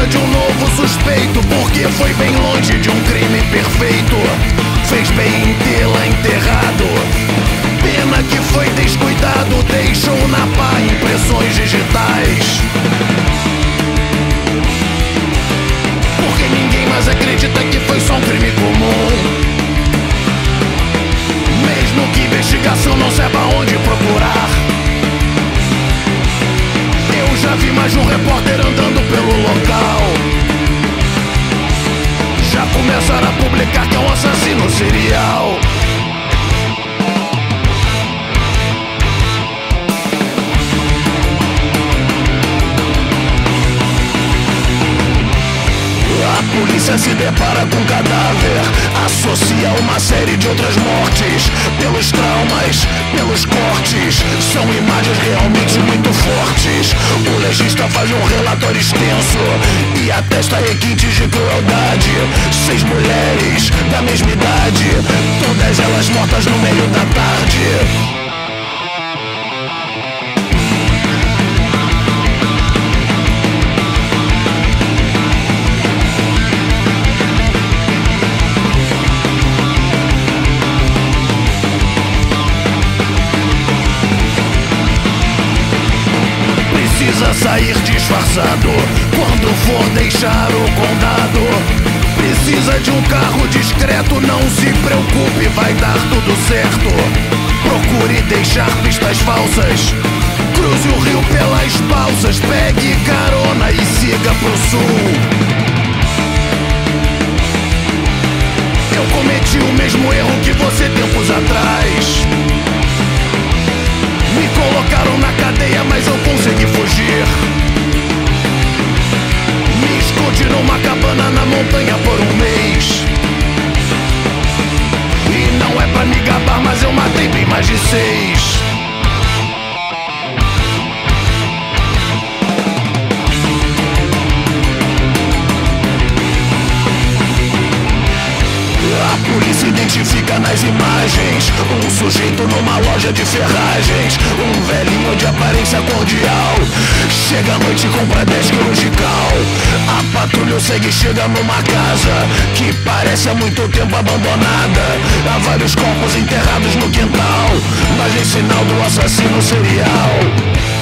de um novo suspeito, porque foi bem longe de um crime perfeito. Fez bem em tê-la enterrado. Pena que foi descuidado, deixou na pá impressões digitais. Porque ninguém mais acredita que foi só um crime comum. Mesmo que investigação não saiba onde procurar. Eu já vi mais de um repórter andando pelo local. Já começaram a publicar que é um assassino serial. A polícia se depara com um cadáver, associa uma série de outras mortes. Pelos traumas, pelos cortes, são imagens realmente muito fortes. O legista faz um relatório extenso e atesta requintes de crueldade. 6 mulheres da mesma idade, todas elas mortas no meio da tarde. Precisa sair disfarçado quando for deixar o condado. Precisa de um carro discreto, não se preocupe, vai dar tudo certo. Procure deixar pistas falsas, cruze o rio pelas balsas, pegue carona e siga pro sul. Eu cometi o mesmo erro que você tempos atrás. Me colocaram na cadeia, mas eu consegui fugir. Me escondi numa cabana na montanha por um mês. E não é pra me gabar, mas eu matei bem mais de 6. A polícia identifica nas imagens um sujeito numa loja de ferragens, um velhinho de aparência cordial. Chega à noite e compra 10 quilos de cal. A patrulha segue e chega numa casa que parece há muito tempo abandonada. Há vários corpos enterrados no quintal, mas em sinal do assassino serial.